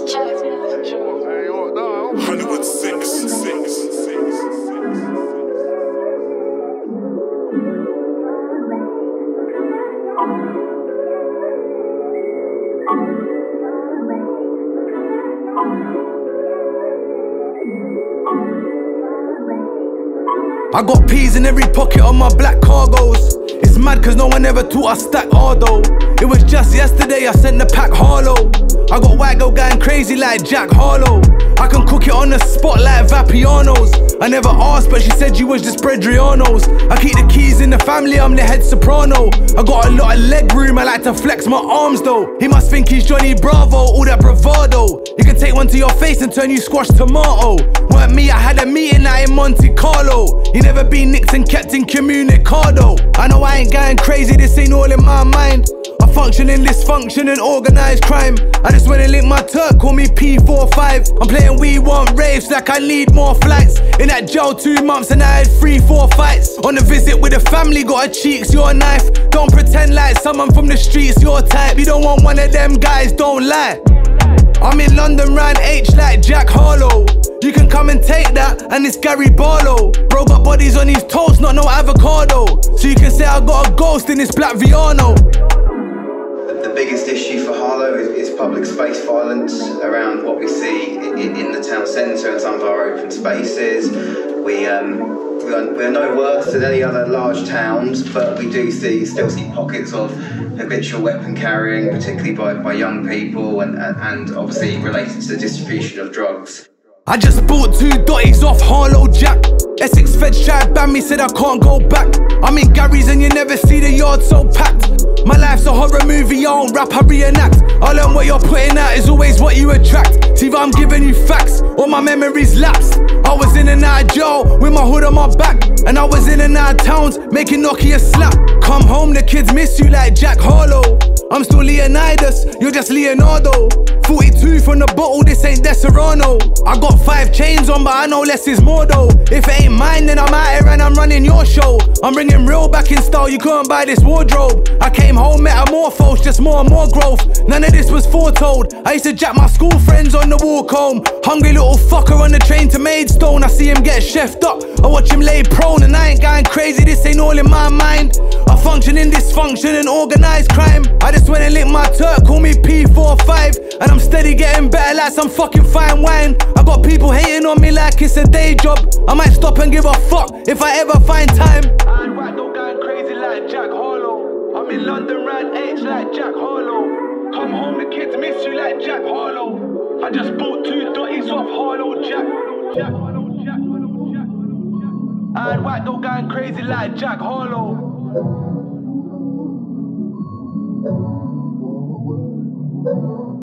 Hollywood 6. I got peas in every pocket on my black cargos. It's mad cause no one ever taught us stack Ardo. It was just yesterday I sent the pack Harlow. I got white girl going crazy like Jack Harlow. I can cook it on the spot like Vapiano's. I never asked but she said you was just Bredriano's. I keep the keys in the family, I'm the head soprano. I got a lot of leg room, I like to flex my arms though. He must think he's Johnny Bravo, all that bravado. You can take one to your face and turn you squash tomato. Weren't me, I had a meeting out in Monte Carlo. You never been nicked and kept incommunicado. I know I ain't going crazy, this ain't all in my mind. I function in dysfunction and organised crime. I just wanna link my Turk, call me P45. I'm playing We Want Raves like I need more flights. In that jail 2 months and I had 3-4 fights. On a visit with a family, got a cheeks, your knife. Don't pretend like someone from the streets, your type. You don't want one of them guys, don't lie. I'm in London round H like Jack Harlow. You can come and take that, and it's Gary Barlow. Bro got bodies on his toast, not no avocado. So you can say I got a ghost in this black Viano. The biggest issue for Harlow is public space violence around what we see in the town centre and some of our open spaces. We're no worse than any other large towns, but we do still see pockets of habitual weapon carrying, particularly by young people, and obviously related to the distribution of drugs. I just bought 2 dotties off Harlow Jack. Essex feds tried ban me, said I can't go back. I'm in Gary's and you never see the yard so packed. My life's a horror movie, I don't rap, I reenact. I learn what you're putting out is always what you attract. See if I'm giving you facts, or my memories lapse. I was in and out of jail, with my hood on my back. And I was in and out of towns, making Nokia slap. Come home, the kids miss you like Jack Harlow. I'm still Leonidas, you're just Leonardo. 42 from the bottle, this ain't Deserrano. I got 5 chains on, but I know less is more though. If it ain't mine, then I'm out here and I'm running your show. I'm bringing real back in style, you couldn't buy this wardrobe. I came home metamorphosed, just more and more growth. None of this was foretold. I used to jack my school friends on the walk home. Hungry little fucker on the train to Maidstone. I see him get chefed up, I watch him lay prone. And I ain't going crazy, this ain't all in my mind. I function in dysfunction and organised crime. I just went and licked my Turk, call me P45. And I'm steady getting better like some fucking fine wine. I got people hating on me like it's a day job. I might stop and give a fuck if I ever find time. I'm right, no going crazy like Jack Harlow. I'm in London round H like Jack Harlow. Come home, the kids miss you like Jack Harlow. I just bought 2 dotties off Harlow Jack. I'm right, no going crazy like Jack Harlow.